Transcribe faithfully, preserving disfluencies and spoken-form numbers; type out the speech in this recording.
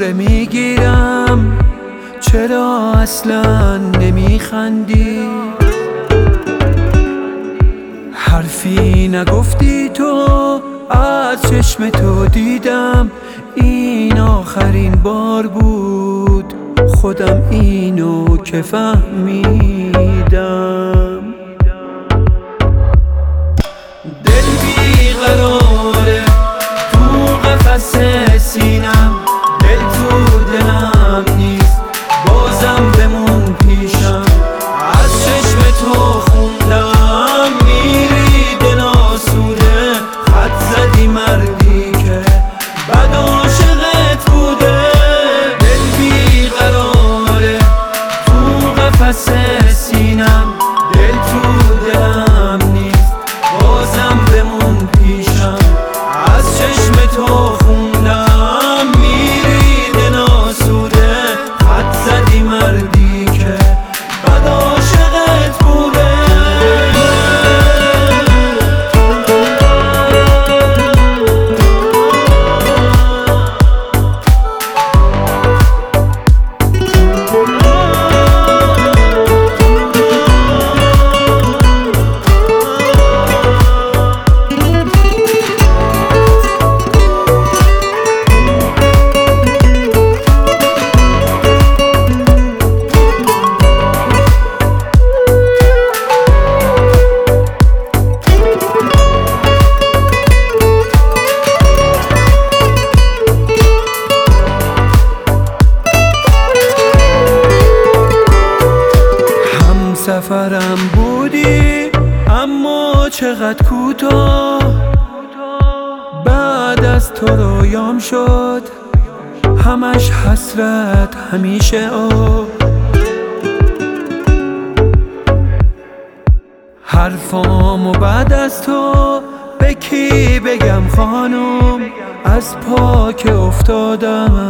دوره میگیرم، چرا اصلا نمیخندی؟ حرفی نگفتی تو، از چشم تو دیدم این آخرین بار بود، خودم اینو که فهمیدم. دل بیقراره تو قفس سینم، دل تو دلم نیست بازم بمون پیشم، از چشم تو خوندم میری دل آسوده، خط زدی مردی که بد عاشقت بوده. دل بیقراره تو قفس سینم، دل تو دلم نیست بازم بمون پیشم، از چشم تو خوندم میری دل آسوده، خط زدی مردی که بد عاشقت بوده. سفرم بودی اما چقدر کوتاه، بعد از تو رویام شد همش حسرت همیشه آه. حرفامو بعد از تو به کی بگم خانم، از پا که افتادم